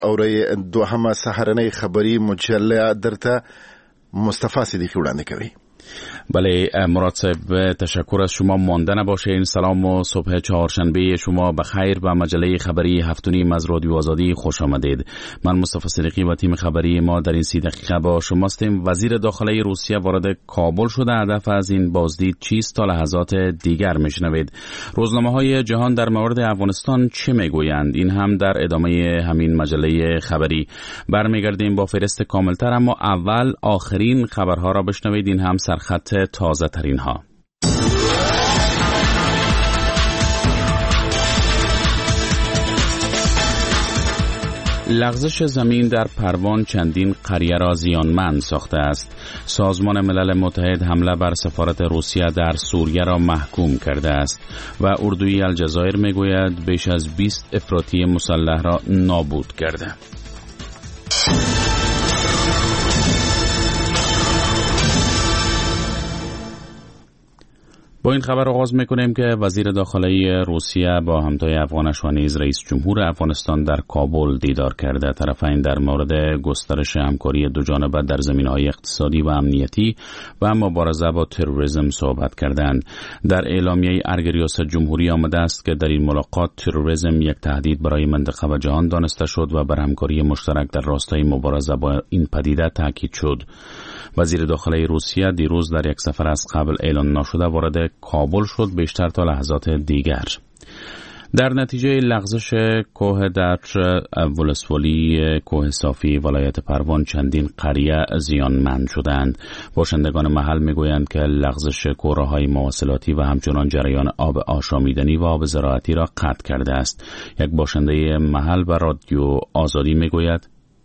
اوره دوهمه سهارنۍ خبری مجله درته مصطفی صدیقی وړاندې کوي. بله مراد صاحب، تشکر از شما. مانده نباشه. سلام و صبح چهارشنبه شما بخیر به مجله خبری هفتونیم از رادیو آزادی خوش آمدید. من مصطفی صدیقی و تیم خبری ما در این 30 دقیقه با شما هستیم. وزیر داخلی روسیه وارد کابل شده. هدف از این بازدید چیست؟ تا لحظات دیگر میشنوید. روزنامه‌های جهان در مورد افغانستان چه میگویند؟ این هم در ادامه همین مجله خبری. برمیگردیم با فهرست کاملتر، اما اول آخرین خبرها را بشنوید. این هم سرخط تازه ترین ها. لغزش زمین در پروان چندین قریه را زیانمند ساخته است. سازمان ملل متحد حمله بر سفارت روسیه در سوریه را محکوم کرده است و اردوی الجزایر میگوید بیش از 20 افراطی مسلح را نابود کرده. با این خبر آغاز میکنیم که وزیر داخلی روسیه با همتای افغانش و نیز رئیس جمهور افغانستان در کابل دیدار کرده. طرفین در مورد گسترش همکاری دوجانبه در زمینه‌های اقتصادی و امنیتی و مبارزه با تروریسم صحبت کردند. در اعلامیه ارگ ریاست جمهوری آمده است که در این ملاقات تروریسم یک تهدید برای منطقه و جهان دانسته شد و بر همکاری مشترک در راستای مبارزه با این پدیده تاکید شد. وزیر داخلی روسیه دیروز در یک سفر از قبل اعلان نشده وارد کابل شد، بیشتر تا لحظات دیگر. در نتیجه لغزش کوه در ولسوالی کوه صافی ولایت پروان چندین قریه زیانمند شدند. باشندگان محل میگویند که لغزش کوره‌های مواصلاتی و همچنان جریان آب آشامیدنی و آب زراعتی را قطع کرده است. یک باشنده محل به رادیو آزادی میگوید: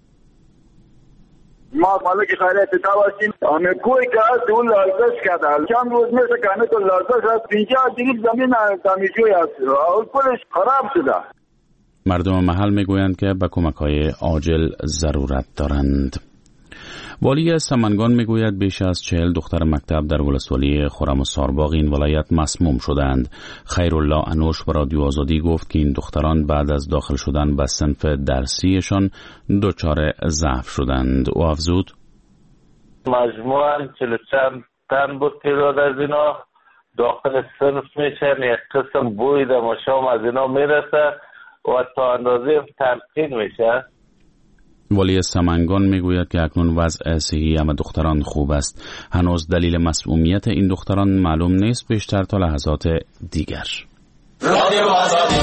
ما مالک خیرات هستیم. همه کوی که از اون لرزش کرده. چند روز میشه که همه تو لرزش هست. اینجا دیگه زمین تمیزجوی هست. کلش خراب شده. مردم محل میگویند که به کمک‌های عاجل ضرورت دارند. والی سمنگان میگوید بیش از 40 دختر مکتب در ولسوالی خرم و سارباغ این ولایت مسموم شدند. خیرالله انوش به رادیو آزادی گفت که این دختران بعد از داخل شدن به صنف درسیشان دچار ضعف شدند. او افزود: مجموعاً 40 تن بود تعداد از اینا داخل صنف میشن. یک قسم بوی در مشام از اینا میرسه و تا اندازه تلقین میشه. والی سمنگان میگوید که اکنون وضع صحی همه دختران خوب است. هنوز دلیل مسمومیت این دختران معلوم نیست، بیشتر تا لحظات دیگر. رادیو آزادی.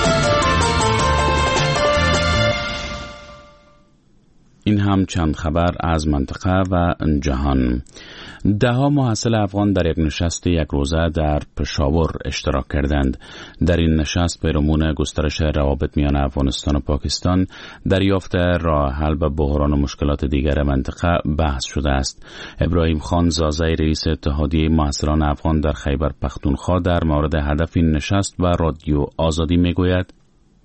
این هم چند خبر از منطقه و جهان. ده‌ها محصل افغان در یک نشست یک روزه در پشاور اشتراک کردند. در این نشست پیرامون گسترش روابط میان افغانستان و پاکستان، دریافت راه حل به بحران و مشکلات دیگر منطقه بحث شده است. ابراهیم خان زازی رئیس اتحادیه محصلان افغان در خیبر پختونخوا در مورد هدف این نشست و رادیو آزادی میگوید: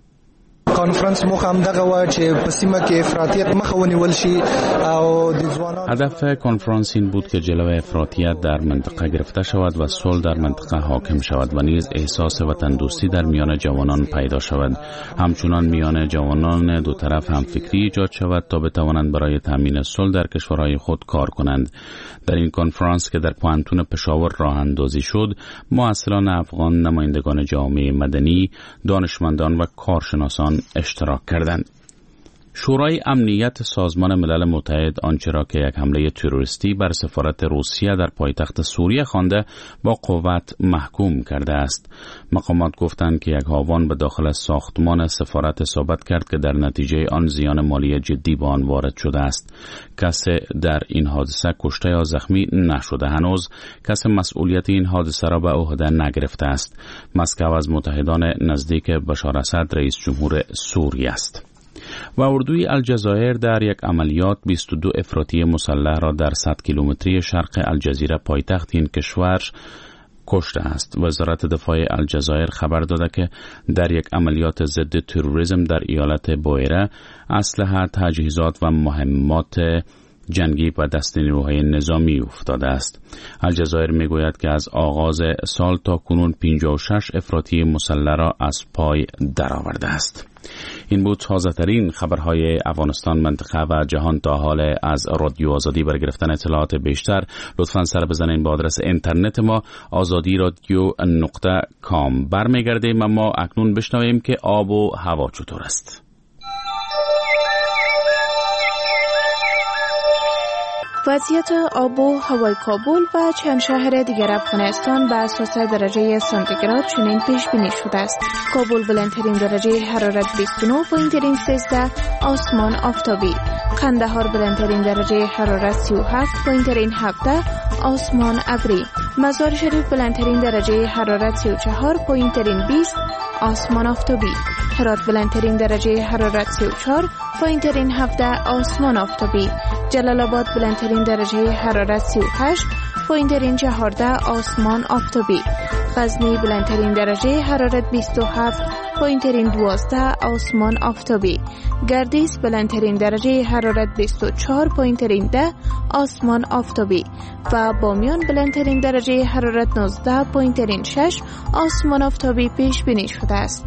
کانفرنس مو هم دغه و چې په سیمه کې افراطیت مخه ونیول شي او د ځوانانو. هدف کنفرانس این بود که جلوه افراطیت در منطقه گرفته شود و صلح در منطقه حاکم شود و نیز احساس وطن دوستی در میان جوانان پیدا شود. همچنان میان جوانان دو طرف هم فکری ایجاد شود تا بتوانند برای تامین صلح در کشورهای خود کار کنند. در این کنفرانس که در پوانتون پشاور راه اندازی شد، محصلان افغان، نمایندگان جامعه مدنی، دانشمندان و کارشناسان اشتراک کردند. شورای امنیت سازمان ملل متحد آنچه را که یک حمله تروریستی بر سفارت روسیه در پایتخت سوریه خوانده با قوت محکوم کرده است. مقامات گفتند که یک هاوان به داخل ساختمان سفارت اصابت کرد که در نتیجه آن زیان مالی جدی به آن وارد شده است. کسی در این حادثه کشته یا زخمی نشده. هنوز کسی مسئولیت این حادثه را به عهده نگرفته است. مسکو از متحدان نزدیک بشار اسد رئیس جمهور سوریه است. و اردوی الجزایر در یک عملیات 22 افراطی مسلح را در 100 کیلومتری شرق الجزیره پایتخت این کشور کشته است. وزارت دفاع الجزایر خبر داده که در یک عملیات ضد تروریسم در ایالت بویره اسلحه، تجهیزات و مهمات جنگی به دست نیروهای نظامی افتاده است. الجزایر میگوید که از آغاز سال تا کنون 56 افراطی مسلح را از پای درآورده است. این بود تازه ترین خبرهای افغانستان، منطقه و جهان تا حال. از رادیو آزادی برای گرفتن اطلاعات بیشتر لطفاً سر بزنین با آدرس اینترنت ما azadiradio.com. برمیگردیم اما اکنون بشنویم که آب و هوا چطور است. وضعیت آب و هوای کابل و چند شهر دیگر افغانستان به اساس درجه سانتیگراد چنین پیش بینی شده است. کابل بلندترین درجه حرارت 29 پایین‌ترین 13 آسمان آفتابی. قندهار بلندترین درجه حرارت 37 پایین‌ترین 17 آسمان ابری. مزار شریف بلندترین درجه حرارت 34 پایین‌ترین 20 آسمان آفتابی. هرات بلندترین درجه حرارت 34 پایین‌ترین 17 آسمان آفتابی. جلال آباد بلندترین درجه حرارت 38 پایین‌ترین 14 آسمان آفتابی. غزنی بلندترین درجه حرارت 27 پایین‌ترین 12 آسمان آفتابی. گردیس بلندترین درجه حرارت 24 پایین‌ترین 10 آسمان آفتابی و بامیان بلندترین درجه حرارت 19 پایین‌ترین 6 آسمان آفتابی پیش بینی شده است.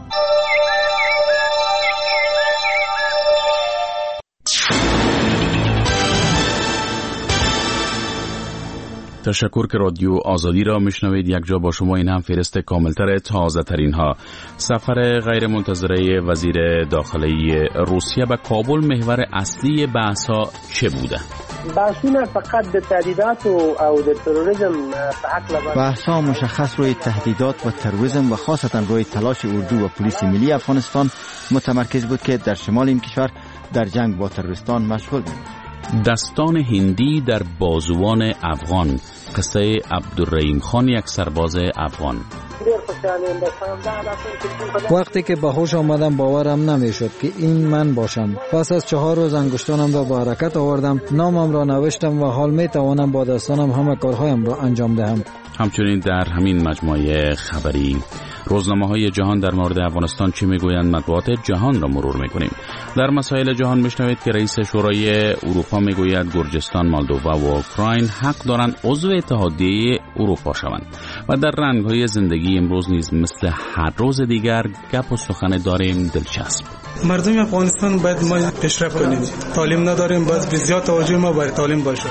تشکر که رادیو آزادی را میشنوید. یک جا با شما این هم فهرست کاملتر تازه ترین ها. سفر غیر منتظره وزیر داخلی روسیه به کابل محور اصلی بحث ها چه بوده؟ بحثونه فقط به تهدیدات او د تروریسم په حق بحثا مشخص روی تهدیدات و تروریسم و خاصتا روی تلاش اردو و پلیس ملی افغانستان متمرکز بود که در شمال این کشور در جنگ با تروریستان مشغول بود. دستان هندی در بازوان افغان، قصه عبدالرحیم خان، یک سرباز افغان. وقتی که به هوش آمدم باورم نمیشد که این من باشم. پس از 4 روز انگشتانم را به حرکت آوردم، نامم را نوشتم و حال می توانم با دستانم همه کارهایم را انجام دهم. همچنین در همین مجموعه خبری روزنامه‌های جهان در مورد افغانستان چی میگویند مطبوعات جهان را مرور میکنیم. در مسائل جهان میشنوید که رئیس شورای اروپا میگوید گرجستان، مالدووا و اوکراین حق دارند عضو اتحادیه اروپا شوند. و در رنگ‌های زندگی امروز نیز مثل هر روز دیگر گپ و سخن داریم دلچسب. مردم افغانستان باید ما پیشرفت کنیم. تعلیم نداریم، باید بسیار توجه ما بر تعلیم باشه.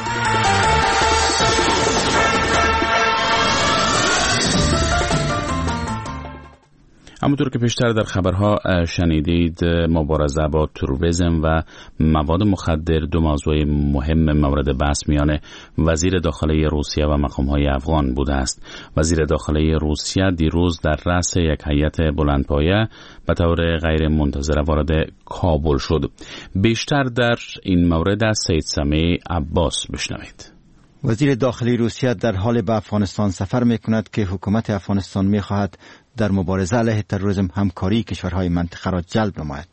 همونطور که پیشتر در خبرها شنیدید، مبارزه با تروریسم و مواد مخدر دو موضوع مهم مورد بحث میان وزیر داخلی روسیه و مقام‌های افغان بوده است. وزیر داخلی روسیه دیروز در رأس یک هیئت بلندپایه به طور غیر منتظره وارد کابل شد. بیشتر در این مورد از سید سمیع عباس بشنوید. وزیر داخلی روسیه در حال به افغانستان سفر می‌کند که حکومت افغانستان می‌خواهد در مبارزه علیه تروریسم همکاری کشورهای منطقه را جلب نماید.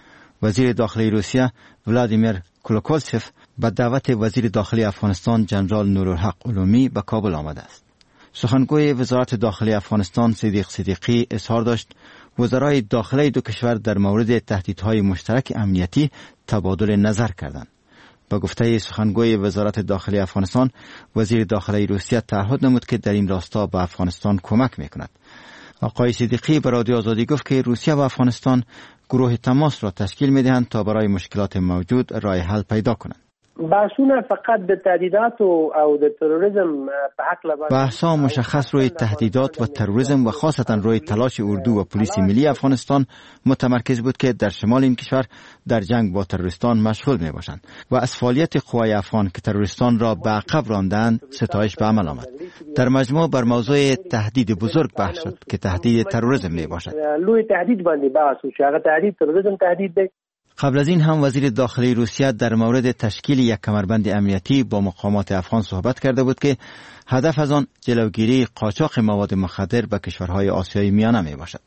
وزیر داخلی روسیه ولادیمیر کلوکوسف به دعوت وزیر داخلی افغانستان جنرال نورالحق علومی به کابل آمده است. سخنگوی وزارت داخلی افغانستان صدیق صدیقی اظهار داشت وزرای داخلی دو کشور در مورد تهدیدهای مشترک امنیتی تبادل نظر کردند. با گفته سخنگوی وزارت داخلی افغانستان، وزیر داخلی روسیه تعهد نمود که در این راستا به افغانستان کمک میکند. آقای صدیقی به رادیو آزادی گفت که روسیه و افغانستان گروه تماس را تشکیل میدهند تا برای مشکلات موجود راه حل پیدا کنند. بحثونه فقط به تهدیدات او د تروریسم په حق بحثا مشخص روی تهدیدات و تروریسم و خاصتا روی تلاش اردو و پلیس ملی افغانستان متمرکز بود که در شمال این کشور در جنگ با تروریستان مشغول می باشند و از فعالیت قوای افغان که تروریستان را به عقب راندند ستایش به عمل آمد. در مجموع بر موضوع تهدید بزرگ بحث شد که تهدید تروریسم می باشد. لوی تهدید باندې بحث وشو، هغه تهدید تروریسم تهدید دی. قبل از این هم وزیر داخلی روسیه در مورد تشکیل یک کمربند امنیتی با مقامات افغان صحبت کرده بود که هدف از آن جلوگیری قاچاق مواد مخدر به کشورهای آسیای میانه می باشد.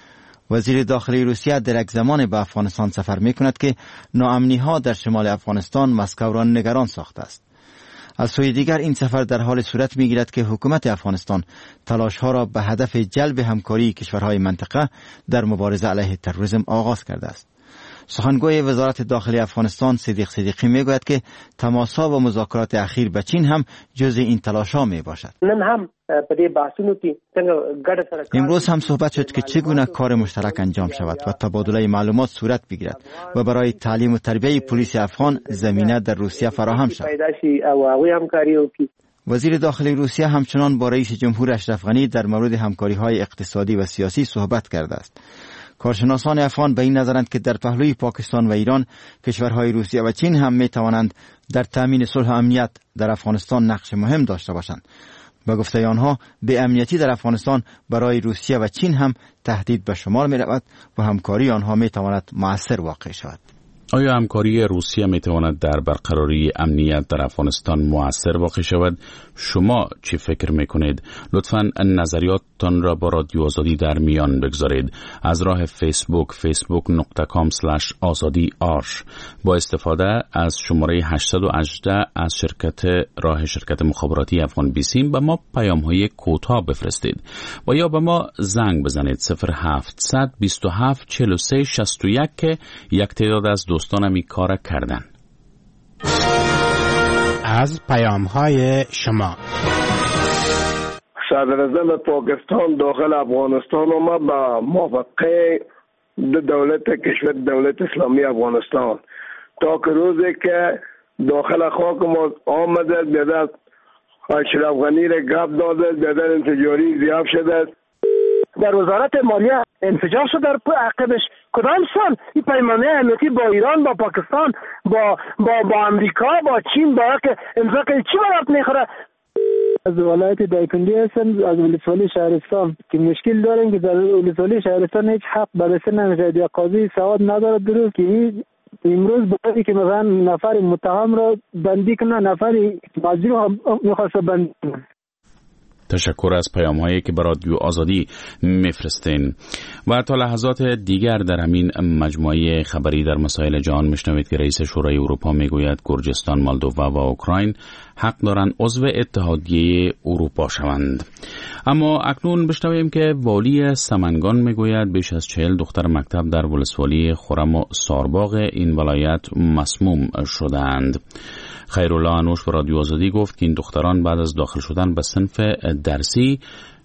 وزیر داخلی روسیه در یک زمان به افغانستان سفر می کند که ناامنی ها در شمال افغانستان مسکو را نگران ساخته است. از سوی دیگر این سفر در حال صورت می گیرد که حکومت افغانستان تلاش ها را به هدف جلب همکاری کشورهای منطقه در مبارزه علیه تروریسم آغاز کرده است. سخنگوی وزارت داخلی افغانستان صدیق صدیقی میگوید که تماس‌ها و مذاکرات اخیر به چین هم جزء این تلاش‌ها میباشد. امروز هم صحبت شد که چگونه کار مشترک انجام شود و تبادله معلومات صورت بگیرد و برای تعلیم و تربیت پلیس افغان زمینه در روسیه فراهم شود. وزیر داخلی روسیه همچنان با رئیس جمهور اشرف غنی در مورد همکاری‌های اقتصادی و سیاسی صحبت کرده است. کارشناسان افغان به این نظرند که در پهلوی پاکستان و ایران کشورهای روسیه و چین هم می توانند در تامین صلح و امنیت در افغانستان نقش مهم داشته باشند. به گفته آنها به امنیتی در افغانستان برای روسیه و چین هم تهدید به شمار می رود و همکاری آنها می تواند مؤثر واقع شود. آیا همکاری روسیه می تواند در برقراری امنیت در افغانستان مؤثر واقع شود؟ شما چی فکر می کنید؟ لطفاً نظریاتتان را با رادیو آزادی در میان بگذارید. از راه فیسبوک facebook.com/azadi arsh با استفاده از شماره 818 از شرکت مخابراتی افغان بیسیم به ما پیام های کوتاه بفرستید و یا به ما زنگ بزنید 0727 43 61 که یک تعداد از دوستانم این کار کردن. از پیام‌های شما. صدراعظم پاکستان داخل افغانستان آمد با موافقه دولت کشور دولت اسلامی افغانستان تا که روزی که داخل خاک ما آمده بیادر اشرف غنی را گپ داده بیادر انفجاری زیاد شده در وزارت مالیه انفجار شد در عقبش. کدام سال این پیمانه امنیتی با ایران با پاکستان با امریکا با چین باید که امضا کنه چی برات میخوره؟ از ولایت دایکنډي هستم، از ولسوالی شهرستان که مشکل داریم که در ولسوالی شهرستان هیچ حق بررسی نمیشه. یا قاضی سواد نداره درست که امروز باید که مثلا نفر متهم را بندی کنه، نفر مجرم میخواسته بندی کنه. تشکر از پیام هایی که برای رادیو آزادی میفرستین. و تا لحظات دیگر در همین مجموعه خبری در مسائل جهان میشنوید که رئیس شورای اروپا میگوید گرجستان، مالدووا و اوکراین حق دارند عضو اتحادیه اروپا شوند. اما اکنون بشنویم که والی سمنگان میگوید بیش از 40 دختر مکتب در ولسوالی خرم و سارباغ این ولایت مسموم شدند. خیرالله انوش به رادیو آزادی گفت که این دختران بعد از داخل شدن به صنف درسی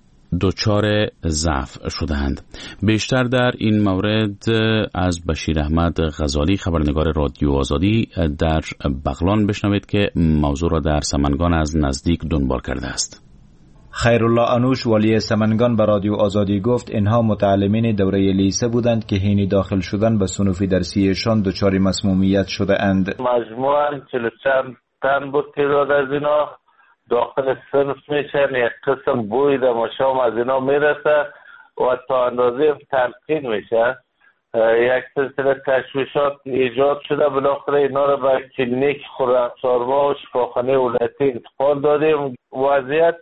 دچار ضعف شدند. بیشتر در این مورد از بشیر احمد غزالی خبرنگار رادیو آزادی در بغلان بشنوید که موضوع را در سمنگان از نزدیک دنبال کرده است. خیرالله انوش والی سمنگان به رادیو آزادی گفت اینها متعلمین دوره لیسه بودند که حین داخل شدن به صنوف درسیشان دچار مسمومیت شده اند. مجموعاً 40 تن بود تعداد از اینا داخل صنف میشن، یک قسم بوی در مشام از اینا میرسه و تا اندازه تلقین میشه. یک سلسله تشویشات ایجاد شده، بالاخره اینا رو به کلینیک خرمسارباغ و شفاخانه ولایتی انتقال دادیم. وضعیت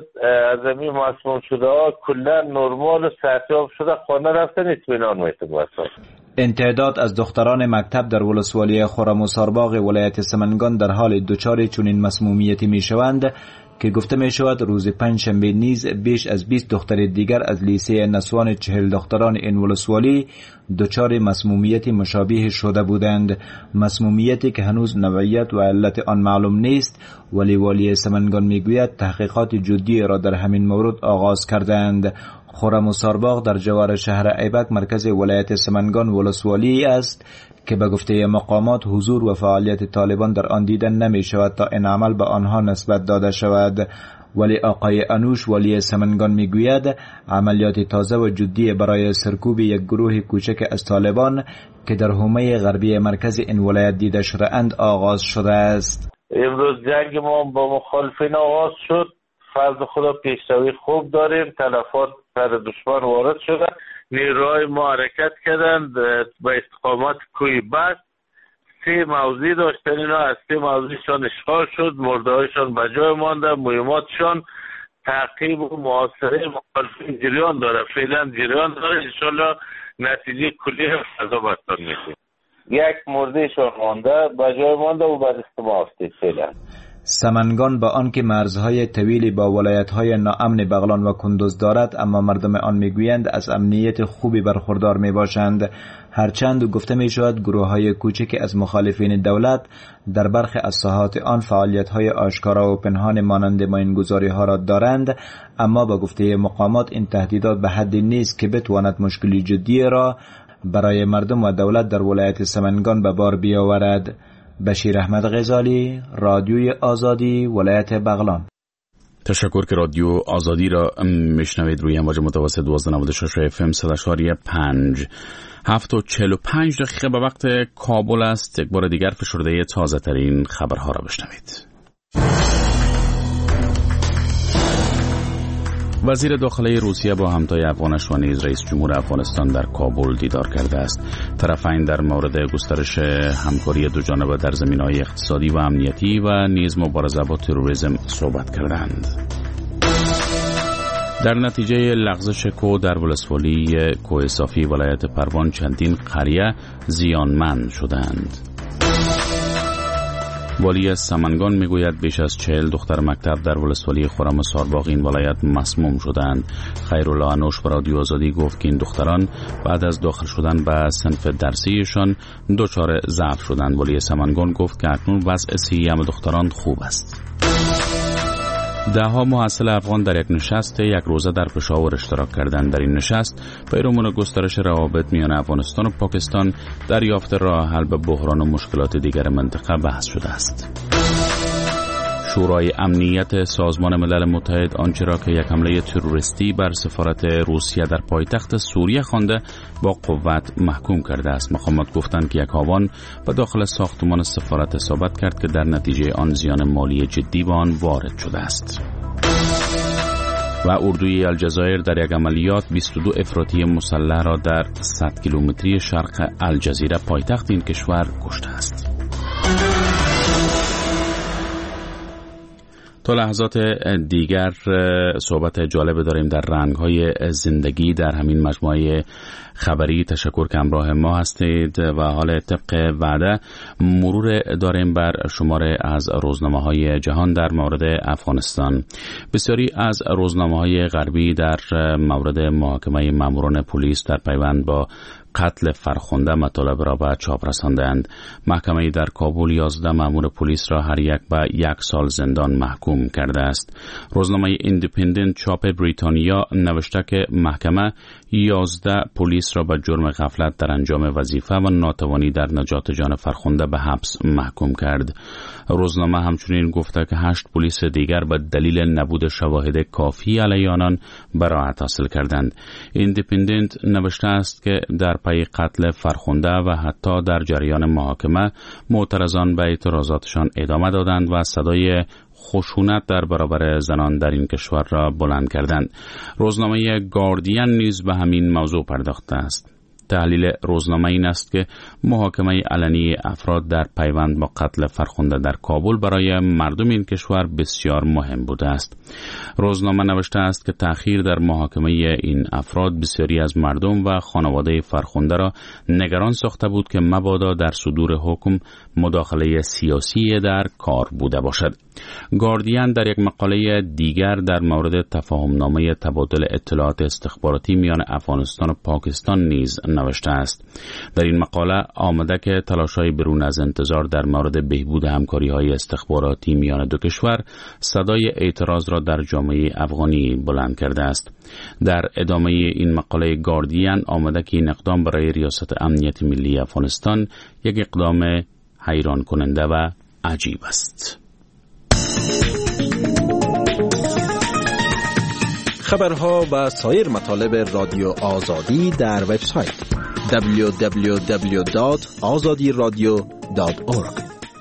از این مسموم شده ها کلا نرمال و صحتیاب شده، خانه رفتن اطمینان میتونه. این تعداد از دختران مکتب در ولسوالی خرم و سارباغ ولایت سمنگان در حال دچار چنین مسمومیتی میشوند که گفته می شود روز پنجشنبه نیز بیش از 20 دختر دیگر از لیسه نسوان 40 دختران این ولسوالی دچار مسمومیت مشابه شده بودند. مسمومیتی که هنوز نوعیت و علت آن معلوم نیست، ولی والی سمنگان میگوید تحقیقات جدی را در همین مورد آغاز کردند. خرم و سارباغ در جوار شهر ایبک مرکز ولایت سمنگان ولسوالی است که به گفته مقامات حضور و فعالیت طالبان در آن دیدن نمی شود تا این عمل به آنها نسبت داده شود. ولی آقای انوش والی سمنگان می گوید عملیات تازه و جدی برای سرکوب یک گروه کوچک از طالبان که در حومه غربی مرکز این ولایت دیده شده اند آغاز شده است. امروز جنگ ما با مخالفین آغاز شد. فرض خدا پیشروی خوب داریم. تلفات سر دشمن وارد شده، نیروهای ما حرکت کردند به استقامت کوی بست. 3 موضوع داشتن، اینا از 3 موضوعشان اشغال شد، مردهایشان به جای مانده، مهماتشان تعقیب و محاصره مخالفین جریان داره، فعلا جریان داره. انشالله نتیجه کلی فضا بستان میشه. 1 مردهشان مانده به جای مانده و بعد استماع هستید فعلا. سمنگان با آنکه مرزهای طویلی با ولایت‌های ناامن بغلان و کندوز دارد، اما مردم آن میگویند از امنیت خوبی برخوردار میباشند، هرچند گفته میشود گروه‌های کوچک از مخالفین دولت در برخی از ساحات آن فعالیت‌های آشکارا و پنهان مانند ماینگذاری‌ها را دارند، اما با گفته مقامات این تهدیدات به حدی نیست که بتواند مشکلی جدی را برای مردم و دولت در ولایت سمنگان به بار بیاورد. بشیر احمد غزالی، رادیوی آزادی، ولایت بغلان. تشکر که رادیو آزادی را میشنوید روی امواج متوسط 1296 FM 100.5. 7:45 دقیقه به وقت کابل است. یک بار دیگر فشرده تازه ترین خبرها را بشنوید. وزیر داخلی روسیه با همتای افغانش و نیز رئیس جمهور افغانستان در کابل دیدار کرده است. طرفین در مورد گسترش همکاری دو جانبه در زمینه‌های اقتصادی و امنیتی و نیز مبارزه با تروریسم صحبت کردند. در نتیجه لغزش کو در ولسوالی کوه صافی ولایت پروان چندین قریه زیانمند شدند. والی سمنگان میگوید بیش از 40 دختر مکتب در ولسوالی خرم سارباغ این ولایت مسموم شدند. خیرالله انوش به رادیو آزادی گفت که این دختران بعد از داخل شدن به صنف درسیشان دچار ضعف شدند. والی سمنگان گفت که اکنون وضع صحی دختران خوب است. دهها محصل افغان در یک نشست یک روزه در پشاور اشتراک کردند. در این نشست پیرامون گسترش روابط میان افغانستان و پاکستان دریافت راه حل به بحران و مشکلات دیگر منطقه بحث شده است. شورای امنیت سازمان ملل متحد آنچه را که یک حمله تروریستی بر سفارت روسیه در پایتخت سوریه خوانده با قوت محکوم کرده است. مقامات گفتند که یک هاوان به داخل ساختمان سفارت اصابت کرد که در نتیجه آن زیان مالی جدی به آن وارد شده است. و اردوی الجزایر در یک عملیات 22 افراطی مسلح را در 100 کیلومتری شرق الجزیره پایتخت این کشور کشته است. تا لحظات دیگر صحبت جالب داریم در رنگ‌های زندگی در همین مجموعه خبری. تشکر که همراه ما هستید و حال طبق وعده مرور داریم بر شماره از روزنامه‌های جهان در مورد افغانستان. بسیاری از روزنامه‌های غربی در مورد محاکمه ماموران پلیس در پیوند با قتل فرخنده مطالب را به چاپ رساندند. محکمه در کابل 11 مامور پلیس را هر یک به 1 سال زندان محکوم کرده است. روزنامه ایندیپندنت چاپ بریتانیا نوشته که محکمه 11 پلیس را به جرم غفلت در انجام وظیفه و ناتوانی در نجات جان فرخنده به حبس محکوم کرد. روزنامه همچنین گفته که 8 پلیس دیگر به دلیل نبود شواهد کافی علیه آنان براءت حاصل کردند. ایندیپندنت نوشته است که در پی قتل فرخنده و حتی در جریان محاکمه معترضان به اعتراضاتشان ادامه دادند و صدای خشونت در برابر زنان در این کشور را بلند کردند. روزنامه گاردین نیز به همین موضوع پرداخته است. تحلیل روزنامه این است که محاکمه علنی افراد در پیوند با قتل فرخنده در کابل برای مردم این کشور بسیار مهم بوده است. روزنامه نوشته است که تأخیر در محاکمه این افراد بسیاری از مردم و خانواده فرخنده را نگران ساخته بود که مبادا در صدور حکم مداخله سیاسی در کار بوده باشد. گاردین در یک مقاله دیگر در مورد تفاهمنامه تبادل اطلاعات استخباراتی میان افغانستان و پاکستان نیز نوشته است. در این مقاله آمده که تلاش‌های برون از انتظار در مورد بهبود همکاری‌های استخباراتی میان دو کشور صدای اعتراض را در جامعه افغانی بلند کرده است. در ادامه این مقاله گاردین آمده که این اقدام برای ریاست امنیت ملی افغانستان یک اقدام حیران کننده و عجیب است. خبرها و سایر مطالب رادیو آزادی در وبسایت www.azadiradio.org.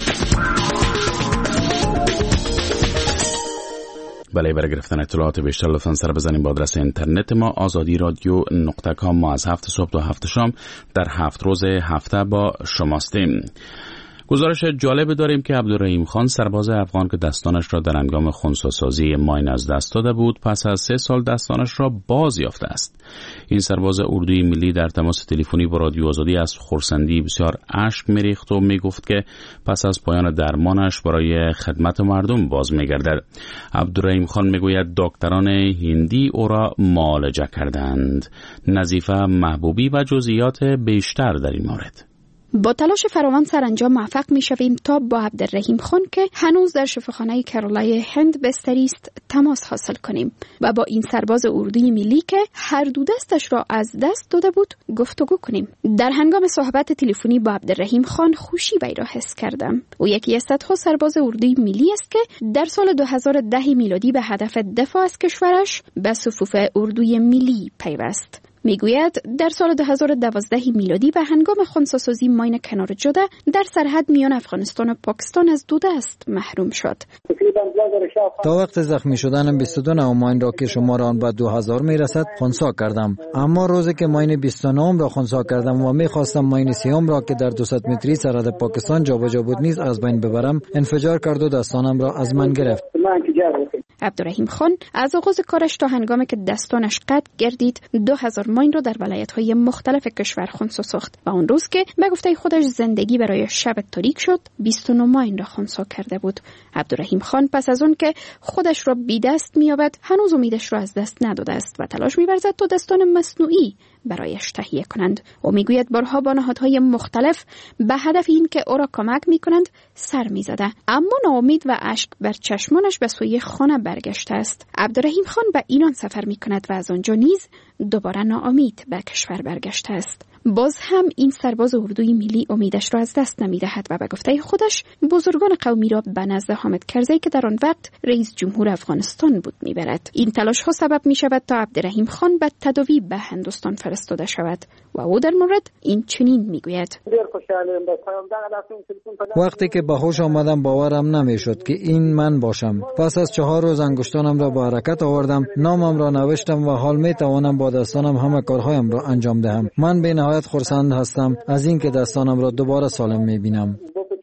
برای گرفتن اطلاعات بیشتر لطفاً سر بزنید به آدرس اینترنت ما azadiradyo.com. ما از 7 صبح تا 7 شام در 7 روز هفته با شماستیم. گزارش جالب داریم که عبدالرحیم خان سرباز افغان که دستانش را در هنگام خنثی‌سازی ماین از دست داده بود پس از 3 سال دستانش را باز یافته است. این سرباز اردوی ملی در تماس تلفنی با رادیو آزادی از خرسندی بسیار اشک می‌ریخت و میگفت که پس از پایان درمانش برای خدمت مردم باز می‌گردد. عبدالرحیم خان میگوید دکتران هندی او را معالجه کردند. نظیفه محبوبی و جزئیات بیشتر در این مورد. با تلاش فراوان سرانجام موفق می‌شویم تا با عبدالرحیم خان که هنوز در شفاخانه کرولای هند بستری است تماس حاصل کنیم و با این سرباز اردوی ملی که هر دو دستش را از دست داده بود گفتگو کنیم. در هنگام صحبت تلفنی با عبدالرحیم خان خوشی وی را حس کردم. او یکی از صدها سرباز اردوی ملی است که در سال 2010 میلادی به هدف دفاع از کشورش به صفوف اردوی ملی پیوست. میگوید در سال 2012 میلادی به هنگام خنثی‌سازی ماین کنار جده در سرحد میان افغانستان و پاکستان از 2 دست محروم شد. تا وقت زخمی شدنم 22 نوع ماین را که شمار آن به 2000 میرسد خنثی کردم، اما روزی که ماین 29 را خنثی کردم و میخواستم ماین 30 را که در 200 متری سرحد پاکستان جابجا بود نیز از بین ببرم، انفجار کرد و دستانم را از من گرفت. عبدالرحیم خان از آغاز کارش تا هنگامی که دستانش قطع گردید 2000 ماین را در ولایت‌های مختلف کشور خنثی ساخت و اون روز که به گفته خودش زندگی برای شب تاریک شد 29 ماین را خنثی کرده بود. عبدالرحیم خان پس از اون که خودش را بی دست می‌یابد هنوز امیدش را از دست نداده است و تلاش می‌ورزد تا دستان مصنوعی برایش تهیه کنند. او میگوید بارها با نهادهای مختلف به هدف این که او را کمک میکنند سر میزده، اما ناامید و اشک بر چشمانش به سوی خانه برگشته است. عبدالرحیم خان به ایران سفر میکند و از آنجا نیز دوباره ناامید به کشور برگشته است. باز هم این سرباز اردوی ملی امیدش را از دست نمیدهد و به گفته خودش بزرگان قومی را به نزد حامد کرزی که در آن وقت رئیس جمهور افغانستان بود میبرد. این تلاش ها سبب می شود تا عبدالرحیم خان به تداوی به هندوستان فرستاده شود و او در مورد این چنین میگوید: وقتی که به هوش آمدم باورم نمیشد که این من باشم. پس از 4 روز انگشتانم را به حرکت آوردم، نامم را نوشتم و حال می توانم با دستانم همه کارهایم را انجام دهم. من به نهایت خرسند هستم از اینکه دستانم را دوباره سالم میبینم.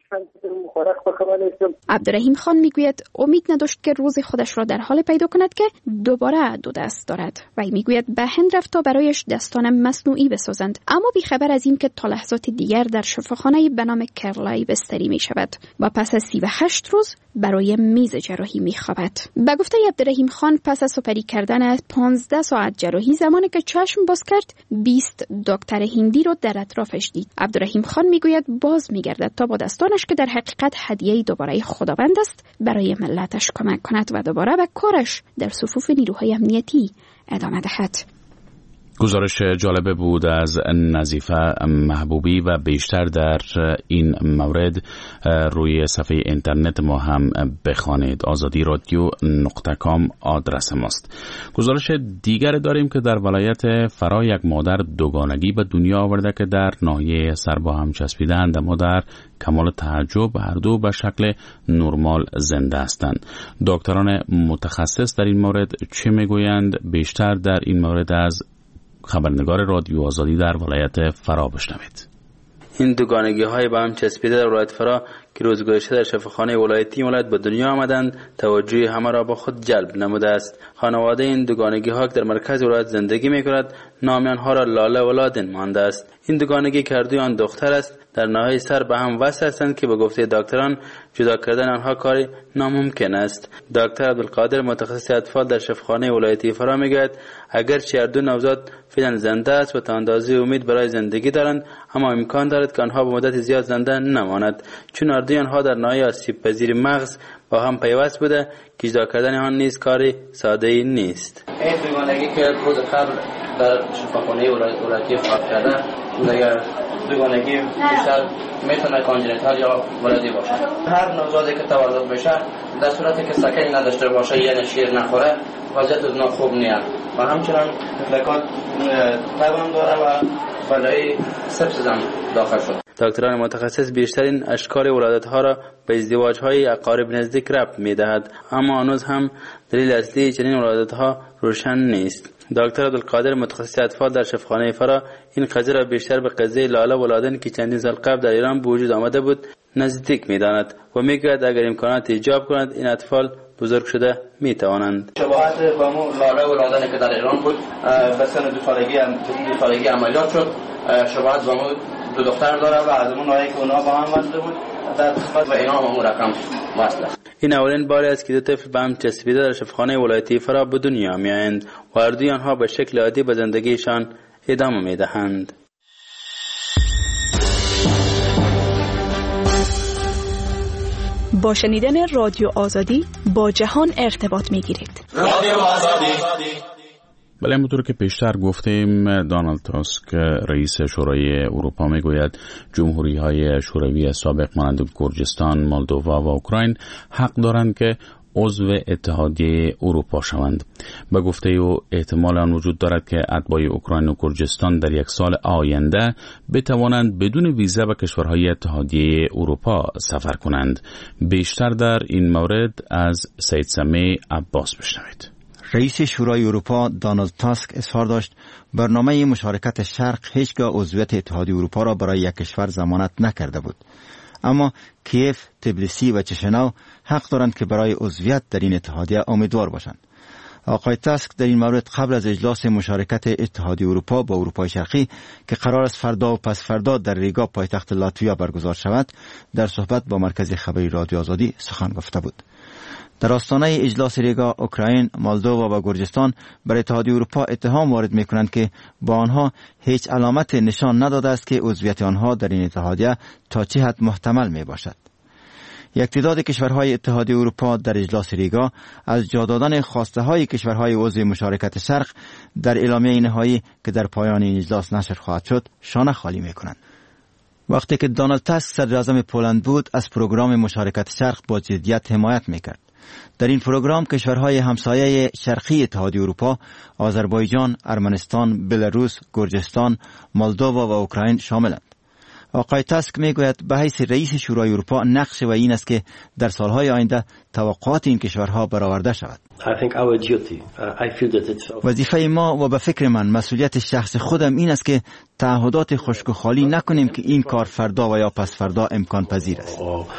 عبدالرحیم خان میگوید امید نداشت که روز خودش را در حال پیدا کند که دوباره 2 دست دارد و میگوید به هند رفت تا برایش دستان مصنوعی بسازند، اما بیخبر از این که تا لحظات دیگر در شفاخانه به نام کرلای بستری می شود و پس از 38 روز برای میز جراحی می خوابد. به گفته عبدالرحیم خان پس از سپری کردن 15 ساعت جراحی زمانی که چشم باز کرد 20 دکتر هندی را در اطرافش دید. عبدالرحیم خان میگوید باز میگردد تا با دستانش که در حقیقت هدیه دوباره خداوند است برای ملتش کمک کند و دوباره به کارش در صفوف نیروهای امنیتی ادامه دهد. گزارش جالب بود از نظیفه محبوبی و بیشتر در این مورد روی صفحه اینترنت ما هم بخوانید. azadi.radio.com آدرس ماست. گزارش دیگر داریم که در ولایت فرا یک مادر دوگانگی به دنیا آورده که در ناحیه سر با هم چسبیدند، اما در کمال تعجب هر دو به شکل نرمال زنده هستند. دکتران متخصص در این مورد چه میگویند؟ بیشتر در این مورد از خبرنگار رادیو آزادی در ولایت فرا بشنوید. این دوگانگی های با هم چسبیده در ولایت فرا که روز گذشته در شفاخانه ولایتی ولایت به دنیا آمدند توجه همه را با خود جلب نموده است. خانواده این دوگانگی ها که در مرکز ولایت زندگی می کند نام آنها را لاله و لادن مانده است. این دوگانگی که هر دوی آن دختر است در ناحیه سر به هم وصل هستند که به گفته دکتران جدا کردن آنها کاری ناممکن است. دکتر عبدالقادر متخصص اطفال در شفاخانه ولایتی فرا میگوید اگرچه هر دو نوزاد فعلا زنده است و تا اندازه امید برای زندگی دارند، اما امکان دارد که آنها به مدت زیاد زنده نماند، چون هر دوی آنها در ناحیه آسیب پذیر مغز با هم پیوست بوده که جدا کردن آن نیز کاری ساده ای نیست. این دوگانگی که روز قبل در شفاخانه ولایتی فرا کرده دیگر دوگانگی بیشتر میتونه کانجنیتال یا ولادی باشه. هر نوزادی که تولد بشه در صورتی که سکه نداشته باشه یعنی شیر نخوره وضعیت اون خوب نیست و همچنان تفلکات تبم داره و بالای سپسیس هم داخل شد. دکتران متخصص بیشترین اشکال ولادت ها را به ازدواج های اقارب نزدیک ربط میدهد، اما هنوز هم دلیل اصلی چنین ولادت ها روشن نیست. دکتر عبدالقادر متخصص اطفال در شفاخانه فرا این قضیه را بیشتر به قضیه لاله ولادن که چندین سال قبل در ایران به وجود آمده بود نزدیک می‌داند و می‌گوید اگر امکانات ایجاب کند این اطفال بزرگ شده می‌توانند. شباهت با مو لاله و لادنی که در ایران بود به سن 2 سالگی عملیات شد. شباهت با مو 2 دختر داره و از اون نوعی که اونا با هم وصل بود در قسمت و اینا هم اون رقم وصل است. این اولین بار است که 2 طفل به هم چسبیده در شفاخانه ولایتی فرا به دنیا می‌آیند و هر دوی آنها به شکل عادی به زندگیشان ادامه می‌دهند. با شنیدن رادیو آزادی با جهان ارتباط می‌گیرید. رادیو آزادی. بله، همونطور که پیشتر گفتیم دونالد تاسک رئیس شورای اروپا میگوید جمهوری‌های شوروی سابق مانند گرجستان، مولدووا و اوکراین حق دارند که عضو اتحادیه اروپا شوند. به گفته او احتمال آن وجود دارد که اتباع اوکراین و گرجستان در 1 سال آینده بتوانند بدون ویزا به کشورهای اتحادیه اروپا سفر کنند. بیشتر در این مورد از سید سمیع عباس بشنوید. رئیس شورای اروپا دونالد تاسک اظهار داشت برنامه مشارکت شرق هیچگاه عضویت اتحادیه اروپا را برای یک کشور ضمانت نکرده بود. اما کیف، تبلیسی و چشناو حق دارند که برای عضویت در این اتحادیه امیدوار باشند. آقای تاسک در این مورد قبل از اجلاس مشارکت اتحادیه اروپا با اروپای شرقی که قرار است فردا و پس فردا در ریگا پایتخت لاتویا برگزار شود، در صحبت با مرکز خبری رادیو آزادی سخن گفته بود. در آستانه اجلاس ریگا، اوکراین، مولدووا و گرجستان بر اتحادیه اروپا اتهام وارد می‌کنند که با آنها هیچ علامت نشان نداده است که عضویت آنها در این اتحادیه تا چه حد محتمل میباشد. یک تعداد کشورهای اتحادیه اروپا در اجلاس ریگا از جا دادن خواسته های کشورهای عضو مشارکت شرق در اعلامیه نهایی که در پایان این اجلاس نشر خواهد شد شانه خالی می‌کنند. وقتی که دونالد تاسک صدر اعظم پولند بود، از پروگرام مشارکت شرق با جدیت حمایت می‌کرد. در این پروگرام کشورهای همسایه شرقی اتحادیه اروپا، آذربایجان، ارمنستان، بلاروس، گرجستان، مولدووا و اوکراین شاملند. آقای تاسک میگوید به حیث رئیس شورای اروپا نقش و این است که در سالهای آینده توقعات این کشورها برآورده شود. وظیفه ما و به فکر من مسئولیت شخص خودم این است که تعهدات خشک و خالی نکنیم که این کار فردا و یا پس فردا امکان پذیر است.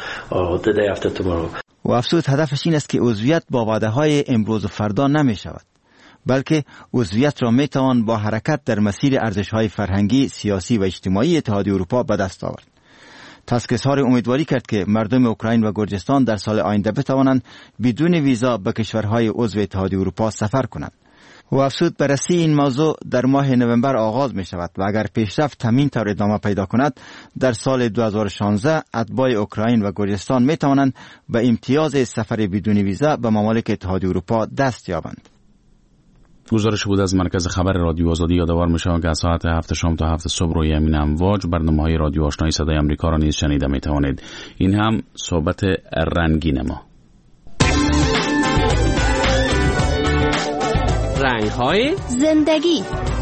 و افسوس هدفش این است که عضویت با وعده های امروز و فردا نمی شود، بلکه عضویت را می توان با حرکت در مسیر ارزش های فرهنگی، سیاسی و اجتماعی اتحادیه اروپا به دست آورد. تاسک اظهار امیدواری کرد که مردم اوکراین و گرجستان در سال آینده بتوانند بدون ویزا به کشورهای عضو اتحادیه اروپا سفر کنند. و افسوس بررسی این موضوع در ماه نوامبر آغاز می شود و اگر پیشرفت همین طور ادامه پیدا کند، در سال 2016 اتباع اوکراین و گرجستان می توانند به امتیاز سفر بدون ویزا به ممالک اتحادیه اروپا دست یابند. گزارش بود از مرکز خبر رادیو آزادی. یادآور می‌شوم که از ساعت 7 شام تا 7 صبح روی همین امواج برنامه‌های رادیو آشنایی صدای آمریکا را نیز شنیده می‌توانید. این هم صحبت رنگین ما. رنگ‌های زندگی.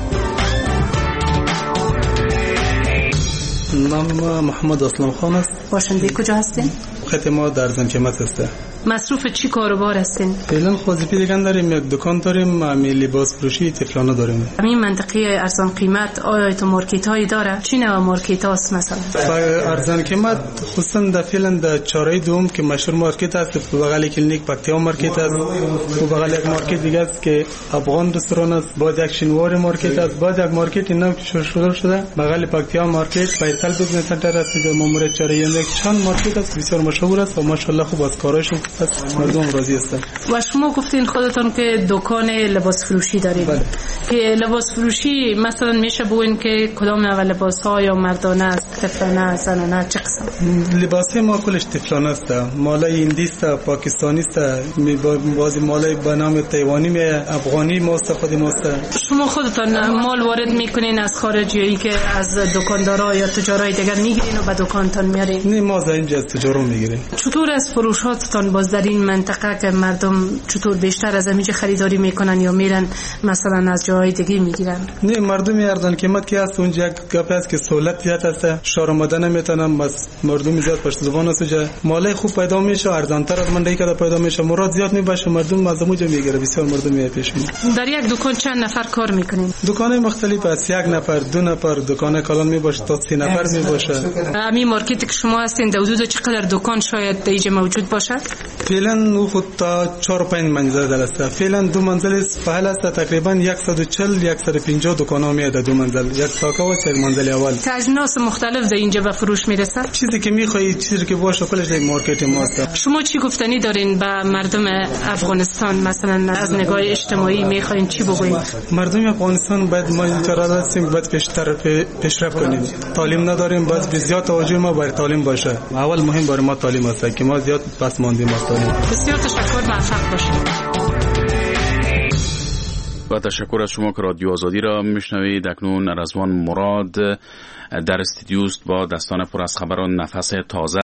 نام محمد اسلام خان است. باشنده کجا هستین؟ خط ما در زنجمت هسته. مصروف چی کاروبار هستین؟ فعلا وظیفه دیگه داریم، یک دکان داریم، لباس فروشی طفلانه داریم. همین منطقه ارزان قیمت آیا تو مارکت هایی داره؟ چی نوع مارکت هاست مثلا؟ ارزان قیمت خصوصا در فعلا در چهارراه دوم که مشهور مارکت است، بغل کلینیک پکتیا مارکت است، و بغل یک مارکت دیگه است که افغان رستوران است، بعد یک شینوار مارکت است، بعد یک مارکت اینا که شروع شده بغل پکتیا مارکت، فیصل بزنس سنتر است که ماموریت چهارراه چند مارکت است بسیار مشهور است و ماشاءالله خوب از کاراشون است، مردم راضی هستن. و شما گفتین خودتون که دکان لباس فروشی دارید. بله. که لباس فروشی مثلا میشه بگوین که کدام نوع لباس ها یا مردانه است، طفلانه است، زنانه، چه قسم؟ لباس ما کلش طفلانه است، مالای هندی است، پاکستانی است، بعضی مالای به نام تایوانی می افغانی ما استفاده ما است. شما خودتون مال وارد میکنین از خارجی که از دکاندارا یا تجارای دیگر میگیرین و به دکانتون میارین؟ نه، ما از اینجا از تجارا میگیریم. چطور از فروشاتتان با باز در این منطقه که مردم چطور بیشتر از اینجا خریداری میکنن یا میرن مثلا از جاهای دیگه میگیرن؟ نه، مردم ارزان قیمت که هست اونجا یک گپ است که سہولت زیاد هست، شهر آمدن نمیتونن، بس مردم زیاد پشت زبان است، مال خوب پیدا میشه، ارزان تر از منډی که پیدا میشه، مراد زیاد میباشه، مردم از اونجا میگیره، بسیار مردم میاد پیش میاد. در یک دکان چند نفر کار میکنین؟ دکان مختلف است، یک نفر، دو نفر، دکان کلان میباشه تا 3 نفر میباشه. همین مارکتی که شما هستین در حدود چقدر دکان شاید اینجا موجود باشه؟ فعلا او خود تا 4-5 منزل است. فعلا 2 منزل است، پهل است، تقریبا 140-150 دکان ها میاد. 2 منزل، یک ساکا و 3 منزل اول. اجناس مختلف در اینجا به فروش میرسه؟ چیزی که میخوای، چیزی که باشه کلش در مارکت ماست. شما چی گفتنی دارین به مردم افغانستان، مثلا از نگاه اجتماعی میخواین چی بگوین؟ مردم افغانستان باید ما اینطور هستیم، باید پیشرفت کنیم. تعلیم نداریم، باید بسیار توجه ما بر تعلیم باشه. اول مهم برای ما تعلیم است که ما زیاد پس ماندیم از تعلیم. بسیار تشکر، موفق باشید. با تشکر از شما که رادیو آزادی را میشنوید. اکنون رضوان مراد در استودیو است با داستان پر از خبر و نفس تازه.